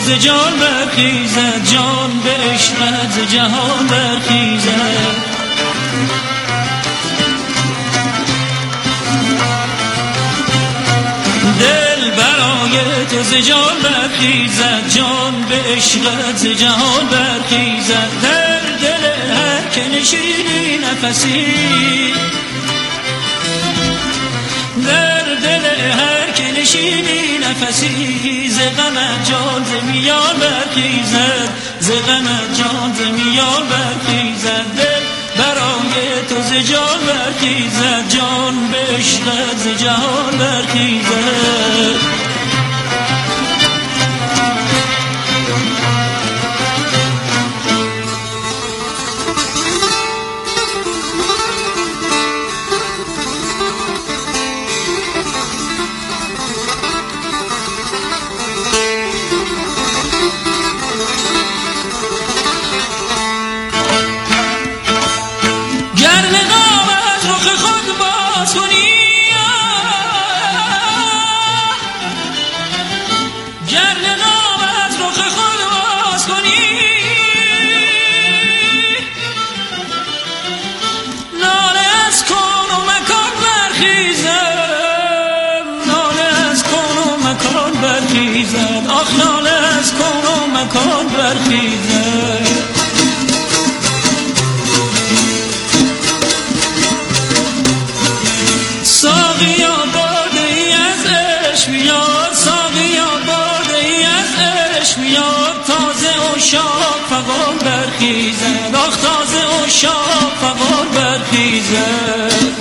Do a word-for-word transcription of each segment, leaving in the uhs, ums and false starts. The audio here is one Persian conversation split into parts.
ز جان برخیزد، جان به عشقت ز جهان برخیزد. دل برای تو ز جان برخیزد، جان به عشقت ز جهان برخیزد. در دل هر که نشینی نفسی، در دل هر که نشینی نفسی، ز غمت جان ز میان برخیزد، ز غمت جان ز میان برخیزد. دل برای تو ز جان برخیزد، جان به عشقت ز جهان برخیزد. آخ ناله از کون و مکان برخیزد. ساقیا باده ای از عشق بیار، ساقیا باده ای از عشق بیار، تازه عشاق فغان برخیزد، آخ تازه عشاق فغان برخیزد.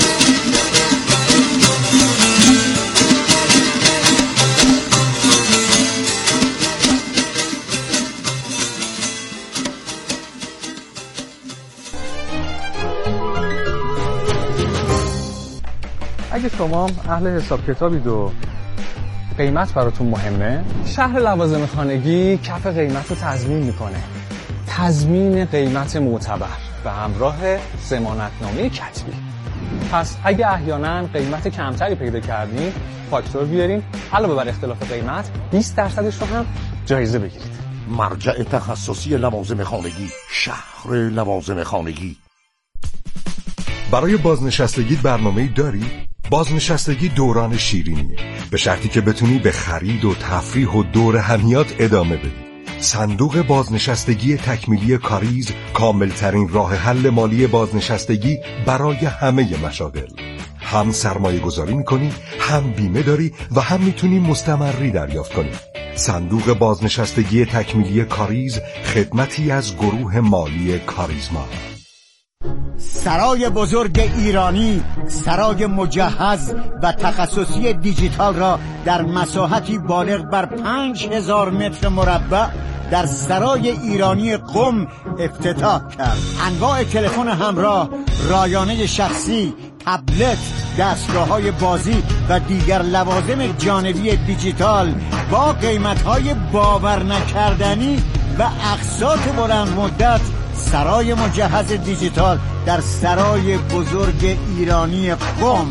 اگه شما اهل حساب کتابید و قیمت براتون مهمه، شهر لوازم خانگی کف قیمت رو تضمین میکنه. تضمین قیمت معتبر به همراه ضمانتنامه کتبی. پس اگه احیانا قیمت کمتری پیدا کردین، فاکتور بیارین، علاوه بر اختلاف قیمت بیست درصدش رو هم جایزه بگیرید. مرجع تخصصی لوازم خانگی، شهر لوازم خانگی. برای بازنشستگی برنامه‌ای داری؟ بازنشستگی دوران شیرینیه، به شرطی که بتونی به خرید و تفریح و دور همیات ادامه بدی. صندوق بازنشستگی تکمیلی کاریز کاملترین راه حل مالی بازنشستگی برای همه مشاغل. هم سرمایه گذاری میکنی، هم بیمه داری و هم میتونی مستمری دریافت کنی. صندوق بازنشستگی تکمیلی کاریز خدمتی از گروه مالی کاریزما. سرای بزرگ ایرانی، سرای مجهز و تخصصی دیجیتال را در مساحتی بالغ بر پنج هزار متر مربع در سرای ایرانی قم افتتاح کرد. انواع تلفن همراه، رایانه شخصی، تبلت، دستگاه‌های بازی و دیگر لوازم جانبی دیجیتال با قیمت‌های باور نکردنی و اقساط بلند مدت. سرای مجهز دیجیتال در سرای بزرگ ایرانی قم.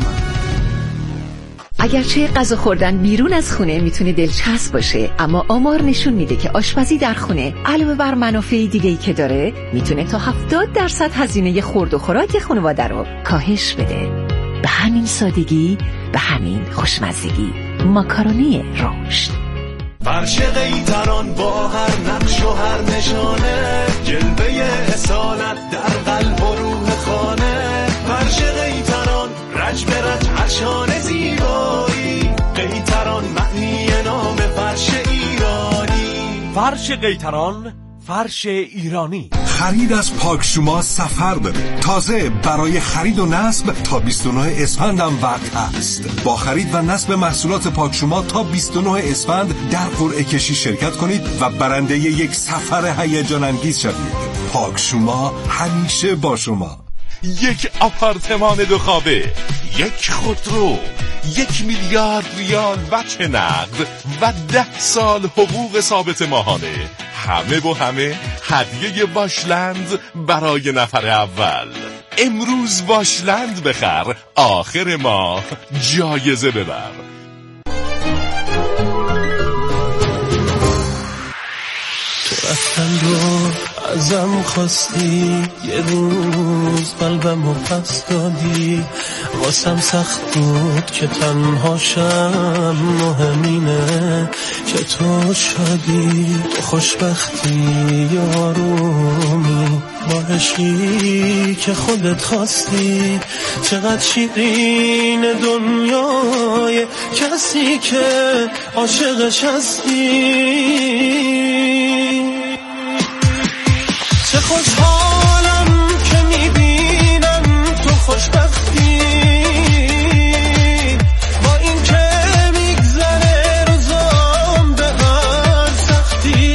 اگرچه غذا خوردن بیرون از خونه میتونه دلچسب باشه، اما آمار نشون میده که آشپزی در خونه علاوه بر منافع دیگه‌ای که داره، میتونه تا هفتاد درصد هزینه خورد و خوراک خانواده رو کاهش بده. به همین سادگی، به همین خوشمزگی. ماکارونی رشد. فرش قیطران با هر نقش و هر نشانه، جلوه اصالت در قلب و روح خانه. فرش قیطران رج به رج هرشان زیبایی، قیطران معنی نام فرش ایرانی. فرش قیطران، فرش ایرانی. خرید از پاکشوما سفر داره. تازه برای خرید و نصب تا بیست و نه اسفند هم وقت هست. با خرید و نصب محصولات پاکشوما تا بیست و نه اسفند در قرعه کشی شرکت کنید و برنده یک سفر هیجان انگیز شوید. پاکشوما همیشه با شما. یک آپارتمان دو خوابه، یک خودرو، یک میلیارد ریال وجه نقد و ده سال حقوق ثابت ماهانه. همه با همه هدیه واشلند برای نفر اول. امروز واشلند بخر، آخر ماه جایزه ببر. رفتن رو ازم خواستی، یه روز قلبم رو پس دادی. واسم سخت بود که تنهاشم، مهمینه که تو شادی، تو خوشبختی آرومی با عشقی که خودت خواستی. چقدر شیرین دنیای کسی که عاشقش هستی. چه خوشحالم که میبینم تو خوشبختی، با این که میگذره روزام به هر سختی.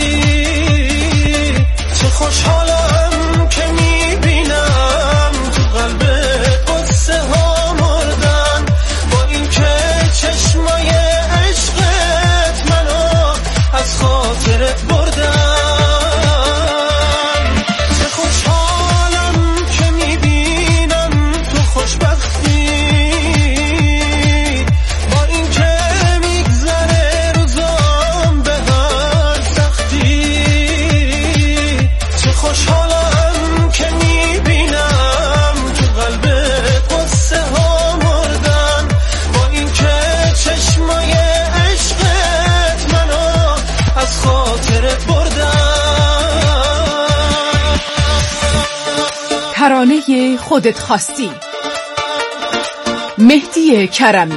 چه خوشحالم که میبینم تو قلبت قصه ها مردن، با این که چشمای عشقت منو از خاطرت بردن. ترانه خودت خواستی، مهدی کرمی.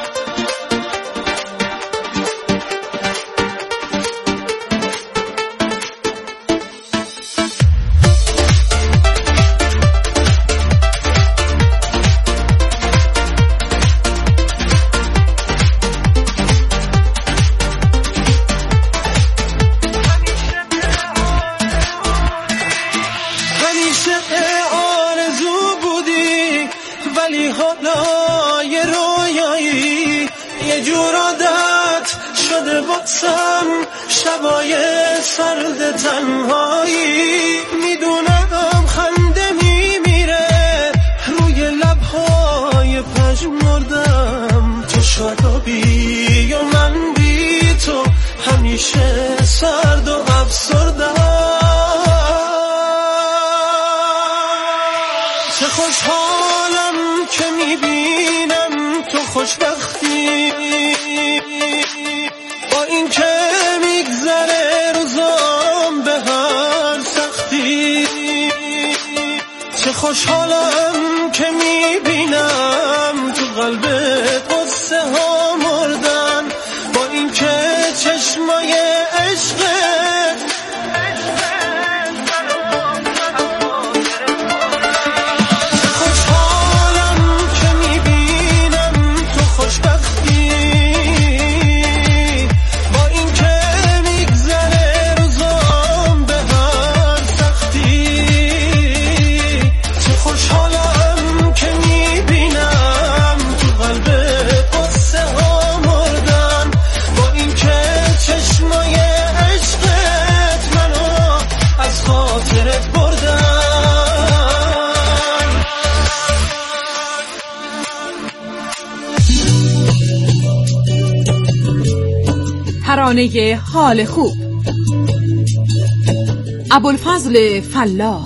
شبای سرد تنهایی، میدونم خنده میمیره روی لبهای پژمردم. تو شادابی و من بی تو همیشه سرد و افسردم. چه خوشحالم که میبینم تو خوشبختی، با این که میگذره روزام به هر سختی. چه خوشحالم که میبینم تو قلبت قصه ها مردن، با این که چشمای عشقت ترانه حال خوب، ابوالفضل فلاح.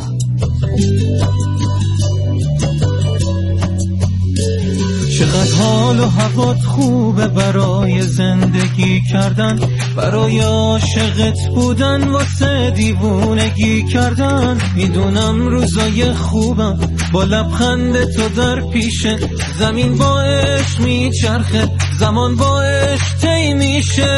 چقدر حال و هوات خوبه برای زندگی کردن، برای عاشقت بودن، واسه دیوونگی کردن. میدونم روزای خوبم با لبخند تو در پیشه، زمین با عشق میچرخه، زمان با عشق طی میشه.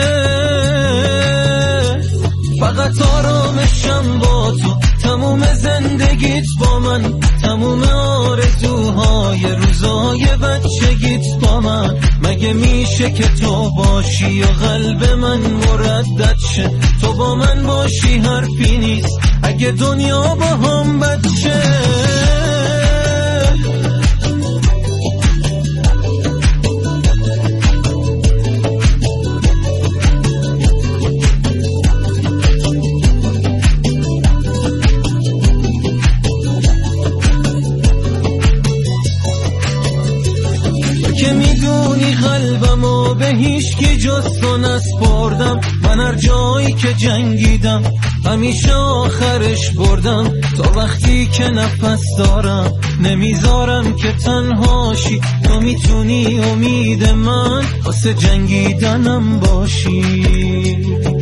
فقط آرامشم با تو، تموم زندگیت با من، تموم آرزوهای روزای بچگیت با من. مگه میشه که تو باشی و قلب من مردد شه؟ تو با من باشی حرفی نیست اگه دنیا با هم بد شه. که میدونی قلبمو به هیچ کی جز تو نسپردم. من هر جایی که جنگیدم همیشه آخرش بردم. تا وقتی که نفس دارم نمیذارم که تنهاشی. تو میتونی امید من واسه جنگیدنم باشی.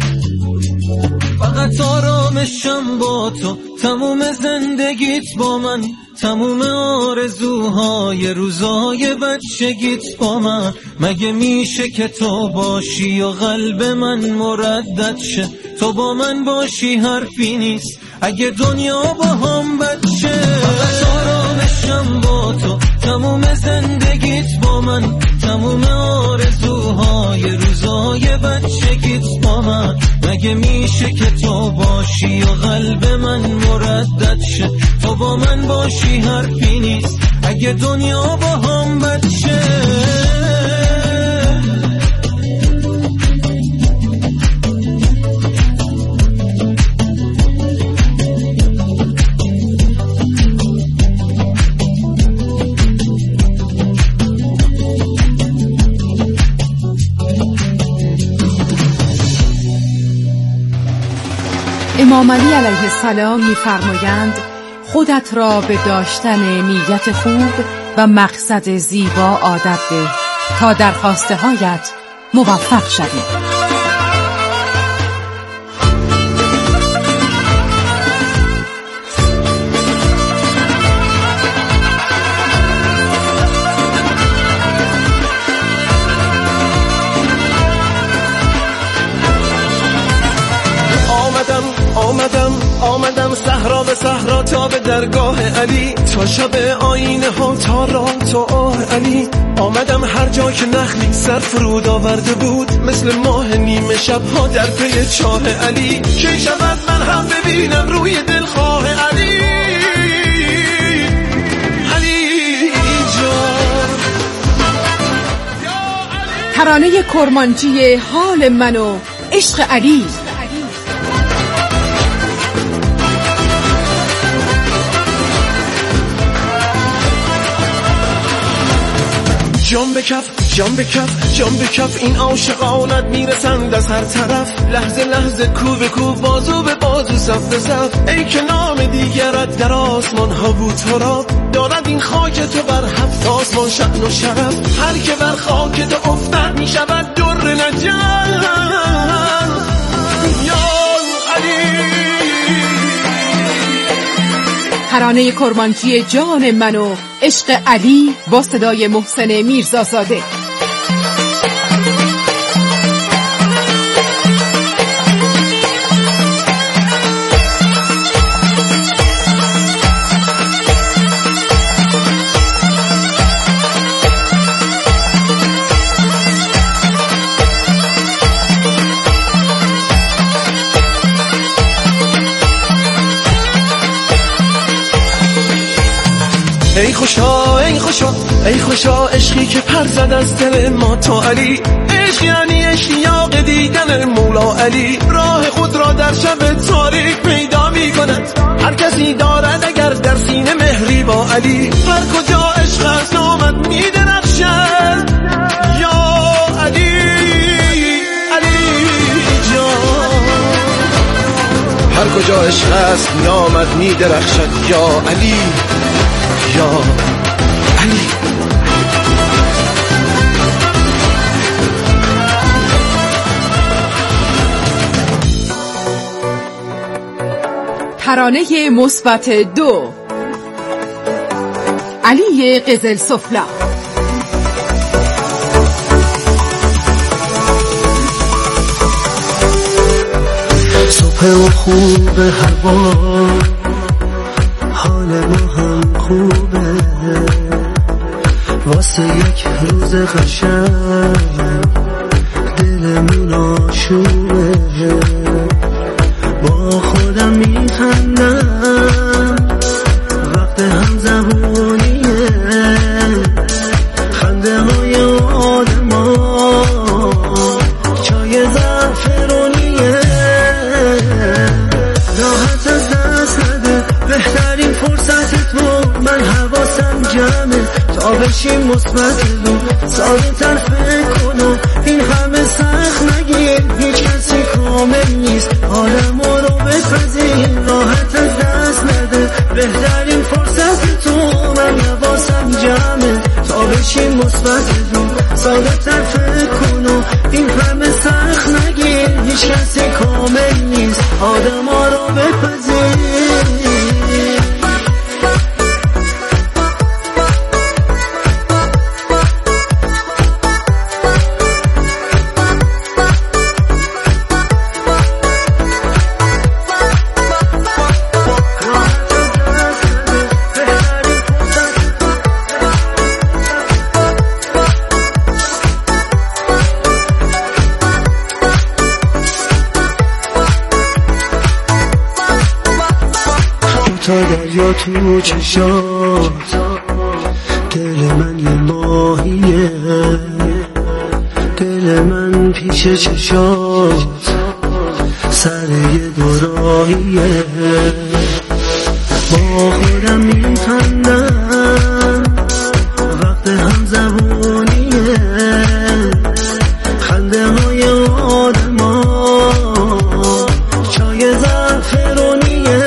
فقط آرامشم با تو، تموم زندگیت با من، تموم آرزوهای روزای بچگیت با من. مگه میشه که تو باشی و قلب من مردد شه؟ تو با من باشی حرفی نیست اگه دنیا با هم بچه. فقط آرامشم با تو، تموم زندگیت با من، تموم آرزوهای روزای بچگیت با من. مگه میشه که تو باشی و قلب من مردد شه؟ تو با من باشی حرفی نیست اگه دنیا با هم بچه. امام علی علیه السلام می‌فرمایند خودت را به داشتن نیت خوب و مقصد زیبا عادت ده تا در خواسته هایت موفق شوی. آمدم آمدم صحرا به صحرا تا به درگاه علی، تا شب آینه ها تا راه تا آه علی. آمدم هر جا که نخلی سر فرود آورده بود، مثل ماه نیمه شب ها در پی چاه علی. کی شود من هم ببینم روی دلخواه علی. علی جان ترانه کرمانجی حال من و عشق علی. جان به کف جان به کف جان به کف این عاشقانت میرسند از هر طرف. لحظه لحظه کو به کو بازو به بازو صف به صف. ای که نام دیگرت در آسمان ها بود تو را، دارد این خاک تو بر هفت آسمان شأن و شرف. هر که بر خاک تو افتد میشود در نجات. یا علی ترانه کرمانجی جان من و عشق علی با صدای محسن میرزازاده. ای خوشا ای خوشا ای خوشا عشقی که پر زد از دل ما تا علی. عشق یعنی اشتیاق دیدن مولا علی. راه خود را در شب تاریک پیدا می کند هر کسی دارد اگر در سینه مهری با علی. هر کجا عشق از نامت می درخشد یا علی. علی جان هر کجا عشق است نامت می درخشد یا علی یا علی. ترانه مثبت دو علی قزل سفلا. صبح و خوب هر بار حال ما هم خوبه، واسه یک روز قشنگ دلمون آشوبه. با خودم میخندم وقت هم زبونیه، خنده های آدم ها چای زعفرونیه. راحت از دست نده بهترین فرصت تو، من حواسم جمعه تا تا بشیم مثبت رو ساده تر فکر کنم این همه سخت نگیر هیچ کسی کامل نیست آدمو رو بپذیر راحت از دست نده بهترین فرصت تو من حواسم جمعه تا بشیم مثبت رو ساده تر فکر کنم این همه سخت نگیر هیچ کسی کامل نیست آدما رو بپذیر تا دریا تو چشات دل من یه ماهیه دل من پیش چشات سر یه دوراهیه با خودم میخندم وقت هم زبونیه خنده های آدم ها چای زعفرونیه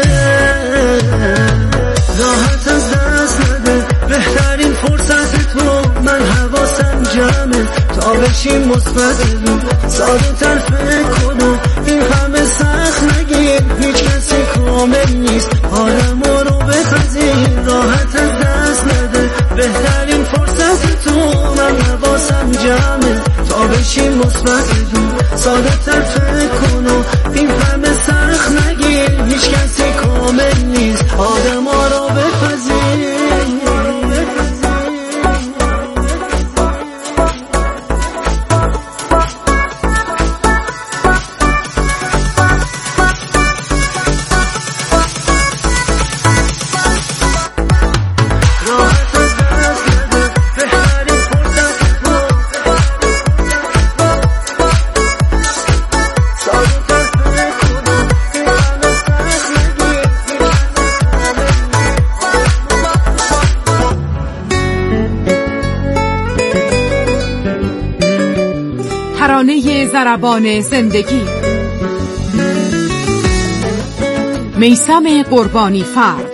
راحت از دست نده بهترین فرصت تو من حواسم جمعه تا بشیم مثبت رو ساده تر فکر کنم این همه سخت نگیر هیچ کسی کامل نیست آدمو رو بپذیر راحت از دست نده بهترین فرصت تو من حواسم جمعه تا بشیم مثبت رو ساده تر فکر کنم این همه سخت نگیر هیچ کسی کامل نیست آدما رو بپذیر ترانه ضربان زندگی میثم قربانی فرد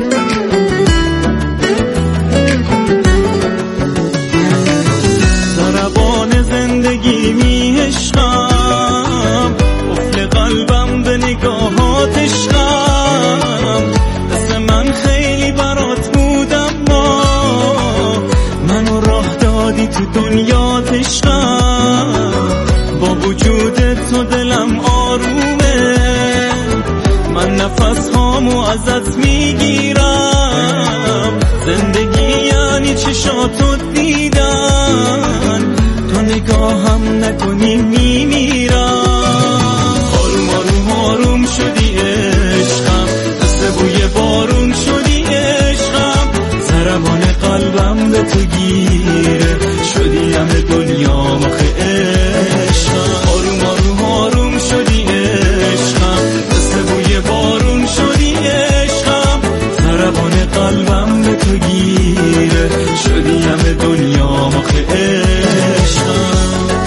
ضربان زندگی می عشقم قفل قلبم به نگاهات عشقم دست من خیلی برات بودم ما منو راه دادی تو دنیات عشقم با وجود تو دلم آرومه من نفس هامو ازت میگیرم زندگی یعنی چشاتو دیدن تو نگاهم نکنی میمیرم آروم آروم آروم شدی عشقم دست بوی بارون شدی عشقم ضربان قلبم به تو گیره شدی همه دنیا مخه عشقم آروم آروم آروم شدی عشقم دست بوی بارون شدی عشقم ضربان قلبم به تو گیره شدی همه دنیا مخه عشقم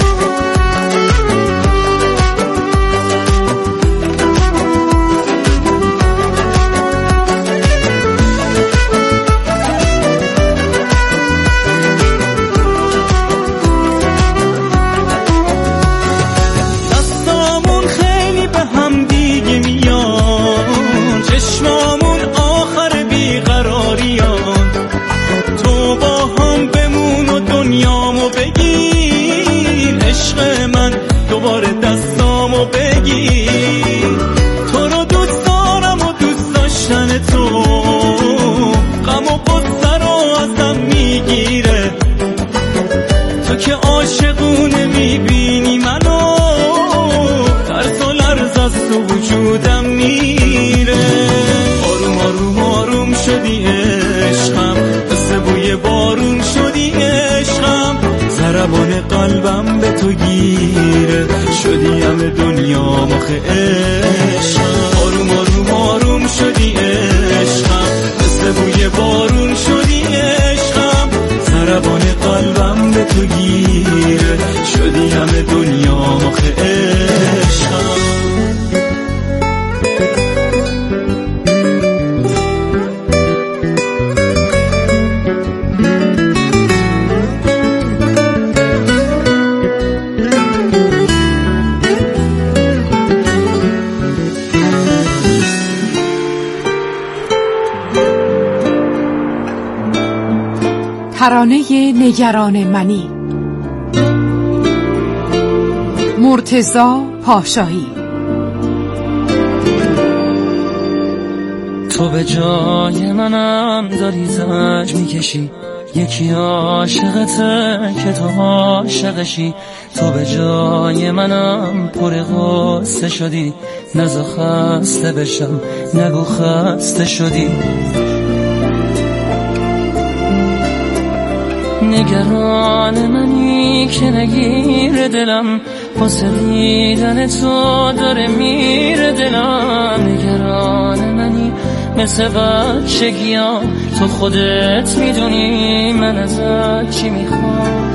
دوباره دستامو بگیر تو رو دوست دارم و دوست داشتن تو غم و غصه رو ازم میگیره تو که عاشقونه میبینی منو ترس و لرز از تو وجودم میره آروم آروم آروم شدی عشقم مثل بوی بارون شدی عشقم ضربان قلبم به تو گیره شدی همه دنیا مخه عشقم آروم آروم آروم شدی عشقم مثل بوی بارون شدی عشقم ضربان قلبم به تو گیره، شدی همه دنیا مخ عشقم. ترانه نگران منی، مرتضی پاشایی. تو به جای منم داری زج میکشی، یکی عاشقته که تو عاشقشی. تو به جای منم پر غصه شدی، نزا خسته بشم نگو خسته شدی. نگران منی که نگیر دلم، واسه دیدن تو داره میره دلم. نگران منی مثل بچگیام، تو خودت میدونی من ازت چی میخوام.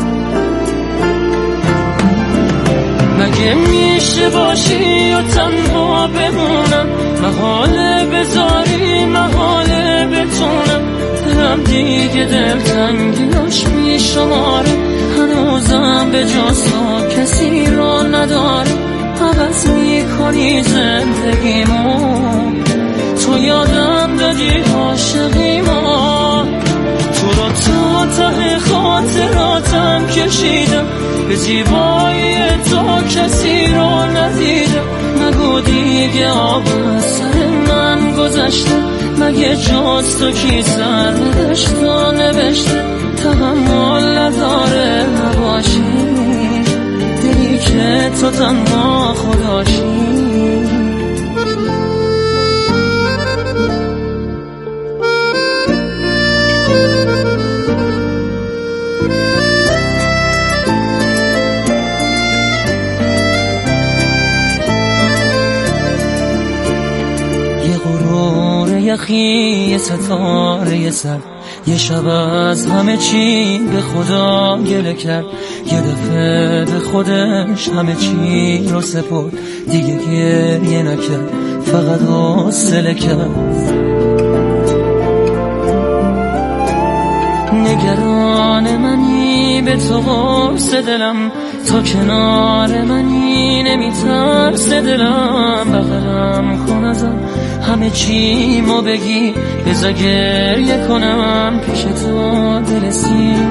مگه میشه باشی و تنها بمونم، محاله بذاری محاله بتونم. دلم دیگه دلتنگیاش میشماره، هنوزم به جز تو کسی رو نداره. عوض میکنی زندگیمو، تو یادم دادی عاشقیمو. تو رو تا ته خاطراتم کشیدم، به زیبایی تو کسی رو ندیدم. نگو دیگه آب سر من گذشته، مگه جز تو کی سر نداشت و نوشته. تحمل نداره نباشی، دلی که تو تنها خداشی. یخی یه ستاره سر، یه شب از همه چی به خدا گله کرد. یه دفعه به خودش همه چی رو سپرد، دیگه گریه نکرد فقط حوصله کرد. نگران منی به تو قرص دلم، تو کنار منی نمیترس دلم. بغلم کن ازم همه چی مو بگی، بذار گریه کنم پیش تو دل سیر.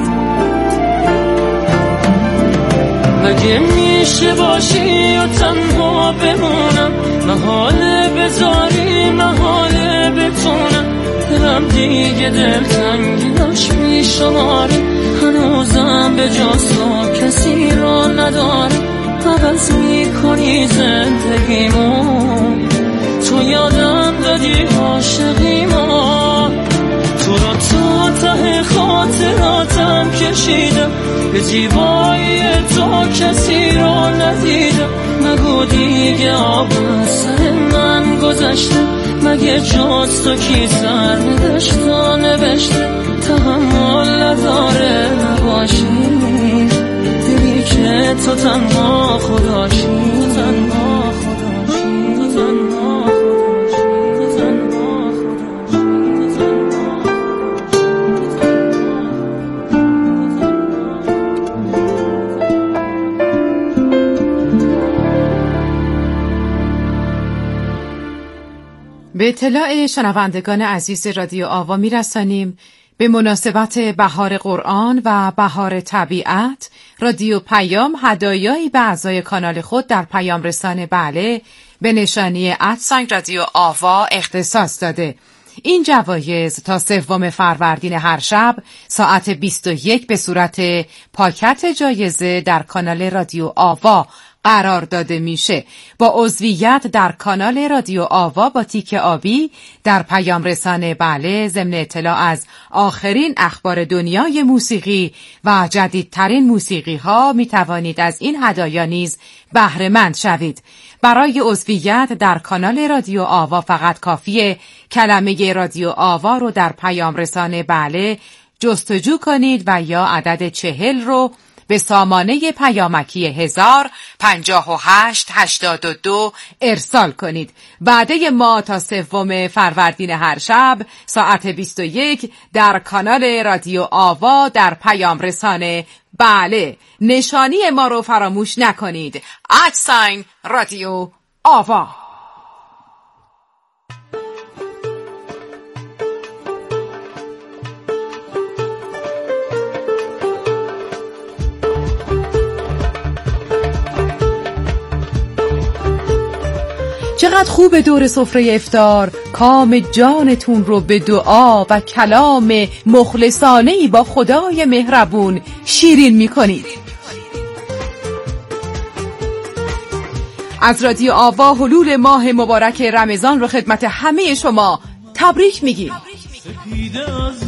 مگه میشه باشی و تنها بمونم، محاله بذاری محاله بتونم. دلم دیگه دلتنگیاش میشماره، هنوزم به جز تو کسی رو نداره. عوض میکنی زندگیمو، تو یادم دادی عاشقیمو. تو رو تا ته خاطراتم کشیدم، به زیبایی تو کسی رو ندیدم. نگو دیگه آب سر من گذشته، مگه جز تو کی سر نداشت و نوشته. تحمل نداره نباشی، دلی که تو تنها خداشی. تنها خداشی، تنها خداشی، تنها به اطلاع شنوندگان عزیز رادیو آوا میرسانیم به مناسبت بهار قرآن و بهار طبیعت، رادیو پیام هدایایی به اعضای کانال خود در پیام رسان بله به نشانی ادساین رادیو آوا اختصاص داده. این جوایز تا سوم فروردین هر شب ساعت بیست و یک به صورت پاکت جایزه در کانال رادیو آوا قرار داده میشه. با عضویت در کانال رادیو آوا با تیک آبی در پیام رسانه بله، ضمن اطلاع از آخرین اخبار دنیای موسیقی و جدیدترین موسیقی ها می توانید از این هدایا نیز بهره مند شوید. برای عضویت در کانال رادیو آوا فقط کافیه کلمه رادیو آوا رو در پیام رسانه بله جستجو کنید و یا عدد چهل رو به سامانه پیامکی هزار پنجاه و هشت هشتاد و دو ارسال کنید. وعده ما تا سوم فروردین هر شب ساعت بیست و یک در کانال رادیو آوا در پیام رسانه. بله، نشانی ما رو فراموش نکنید. ادساین رادیو آوا. چقدر خوب دور سفره افطار کام جانتون رو به دعا و کلام مخلصانه‌ای با خدای مهربون شیرین می‌کنید. از رادیو آوا حلول ماه مبارک رمضان رو خدمت همه شما تبریک میگیم. سپیده از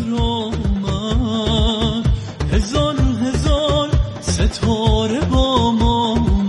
رومن هزار هزار ستاره با ما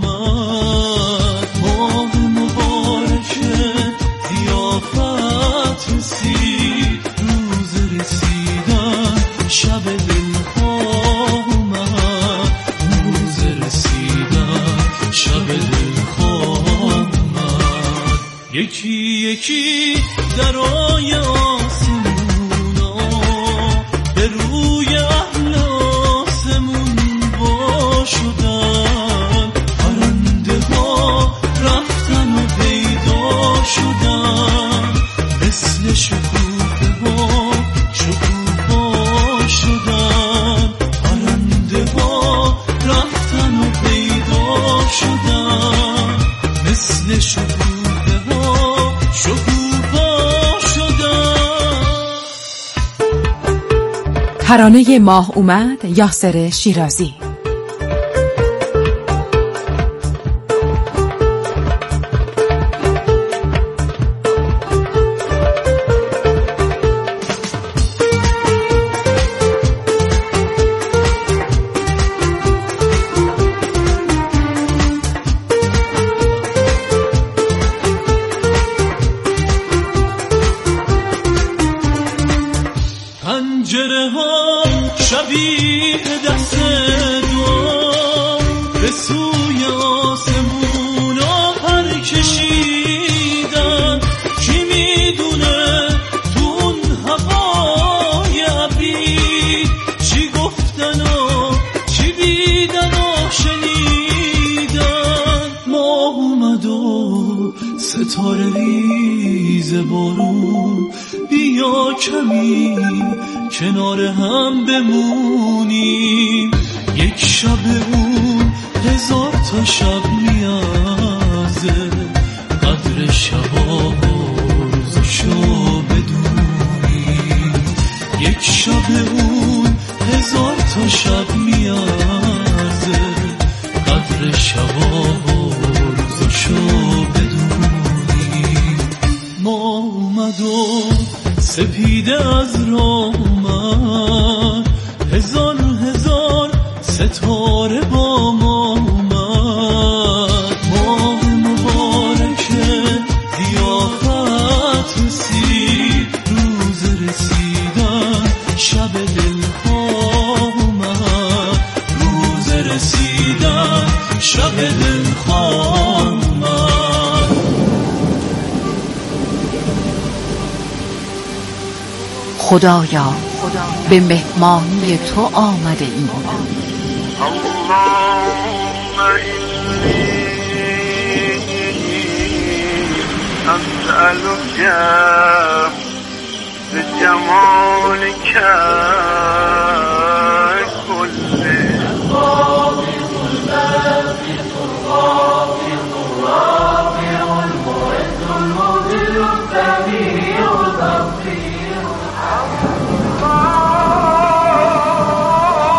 رسید، روز رسیدن شب دلخواه اومد، روز رسیدن شب دلخواه اومد. یکی یکی درای آسمونا به روی اهل آسمون وا شدن، پرنده ها رفتن و پیدا شدن، مثل شکوفه ها شکوفا شدن، پرنده ها رفتن و پیدا شدن، مثل شکوفه ها شکوفا شدن. ترانه ماه اومد، یاسر شیرازی. پنجره ها شبیه دست دعا به سوی آسمون ها پر کشیدن، کی میدونه تو اون هوای ابری چی گفتن و چی دیدن و شنیدن. ماه اومد و ستاره ریز بارون، بیا کمی کنار هم بمونیم، یک شب اون هزار تا شب میازه، قدر شبا روزشو بدونیم، یک شب اون هزار تا شب میازه، قدر شبا روزشو بدونیم. ما اومد و سپیده از رومن هزار هزار ستاره با ما اومد، ماه مبارکه ضیافت رسید، روز رسیدن شب دلخواه اومد، روز رسیدن شب دلخواه اومد. خدایا به مهمانی تو آمده ایم. اللهم انی اسألک بجمالک